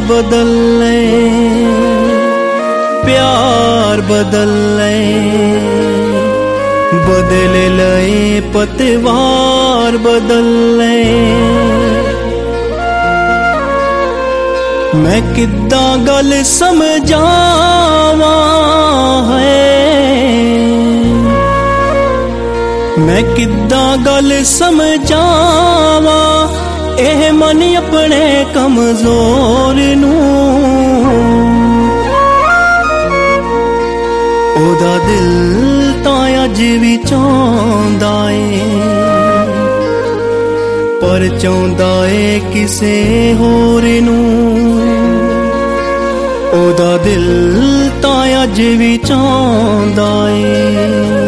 बदल ले, प्यार बदल ले, बदल लए पतवार बदल ले। मैं किद्दां गल समझावां है, मैं किद्दां गल समझावां एह मन अपने कमजोर नूं। ओदा दिल तां अज भी चाहुंदा ए, पर चाहुंदा ए किसे होर नूं। ओदा दिल तां अज भी चाहुंदा ए,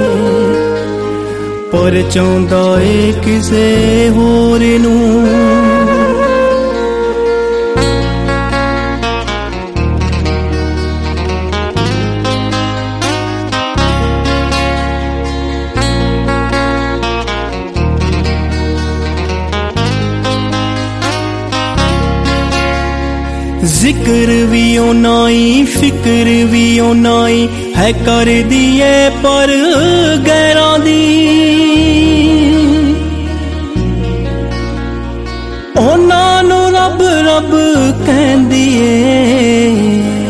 पर चाहुंदा ए किसे होर नूं। जिक्र भी ओनाई फिक्र भी ओनाई है कर दिए पर गैरां दी। ओनां नूं रब रब कहंदी ए,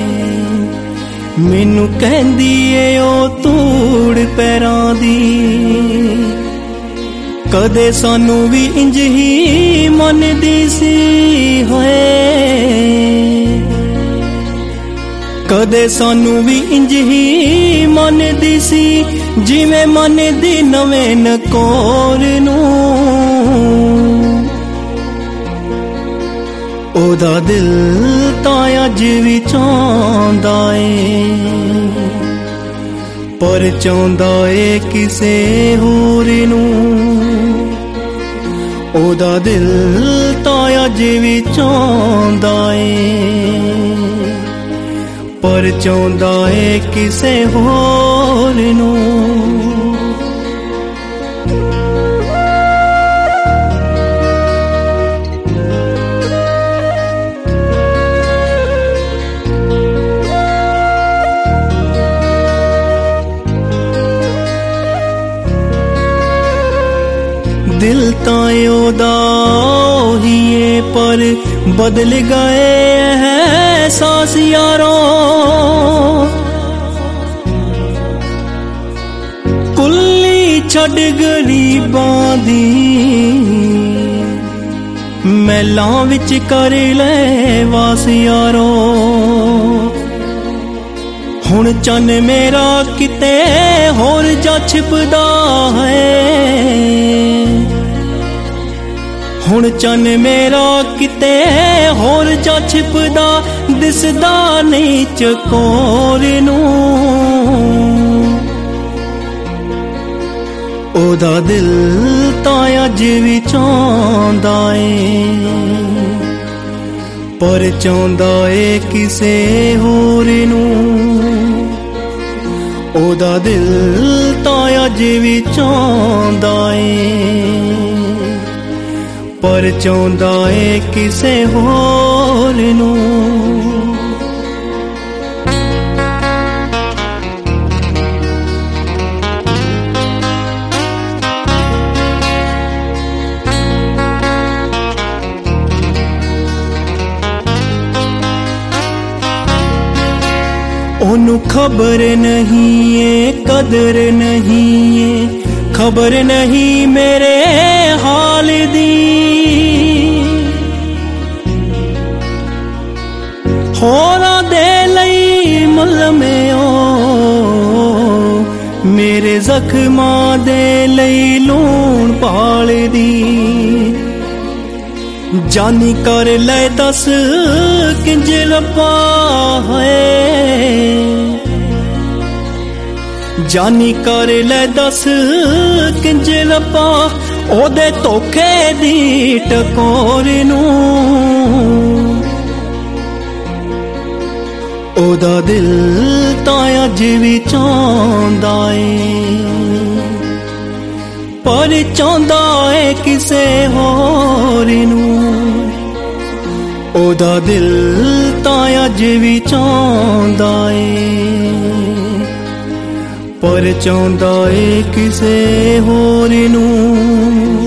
मैनू कहंदी ए ओ तूड़ पैरां दी। कदे सानू भी इंज ही मनदी सी होए, कदे सानू भी इंज ही मनदी सी जिवें मनदी नवें नकोर नूं। ओदा दिल तां अज भी चाहुंदा ए, पर चाहुंदा ए किसे होर नूं। ओदा दिल तां अज भी चाहुंदा ए, पर चाहुंदा ए किसे होर नूं। दिल तां ओदा ओही ए, पर बदल गए एहसास यारों। कुल्ली छड़ गरीबां दी, मैलां विच कर ले वास यारों। हुण चन मेरा किते होर जा छिपदा है, हुण चन मेरा किते होर जा छिपदा दिसदा नहीं चकोर नूं। ओदा दिल तां अज भी चाहुंदा ए, पर चाहुंदा ए किसे होर नूं। ओदा दिल तां अज भी चाहुंदा ए, पर चाहुंदा ए किसे होर नूं। ओनू खबर नहीं है कदर नहीं है, खबर नहीं मेरे हाल दी। होरा दे लई मलमे ओ, मेरे जख्मां दे लई लूण पाल दी। जानी कर ले दस किंज रब्बा है, जानी कर ले दस किंज रब्बा ओदे धोखे दी टकोर नूं। ओदा दिल तां अज भी चाहुंदा ए, पर चाहुंदा ए किसे होर नूं। ओदा दिल अज भी चाहुंदा ए पर चाहुंदा ए किसे होर नूं